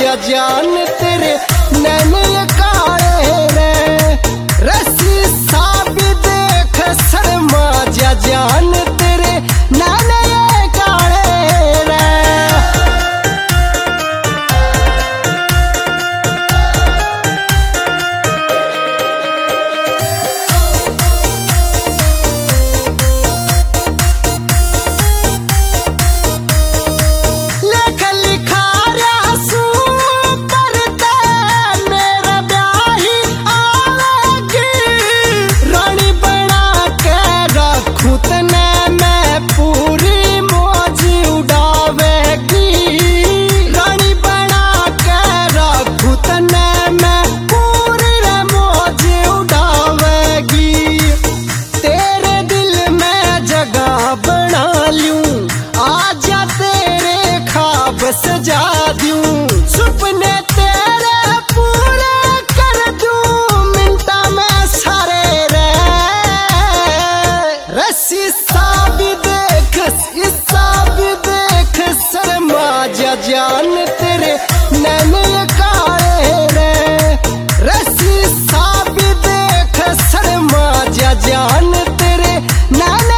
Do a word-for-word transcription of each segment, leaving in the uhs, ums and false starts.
जा जान तेरे नैन काले रे रस्सी सा भी देख शर्मा जा जान तेरे नैन काले रे। सजा दूं सुपने तेरे पूरे कर दूं मिनटा में सारे रे रस्सी सा भी देख सा भी देख शर्मा जा जान तेरे नैन काले रे रस्सी सा भी देख शर्मा जा जान तेरे नैन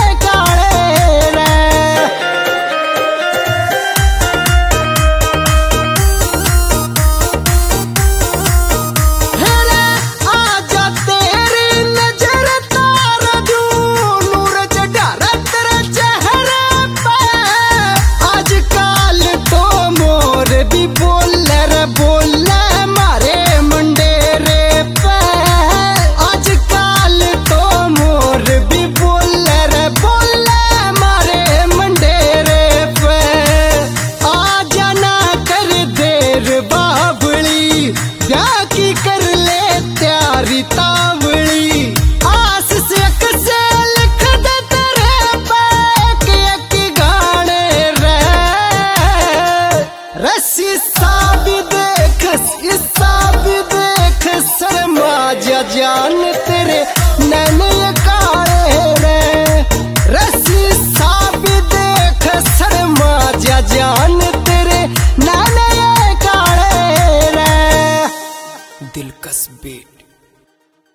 की कर ले त्यारी तावली आस से से लिख दे तेरे बैक एक गाने रे रस्सी सा भी देख सा भी देख शर्मा जा जान तेरे नैन काले रे रस्सी सा भी देख शर्मा जा जान तेरे नैन काले रे। दिलकश बीट।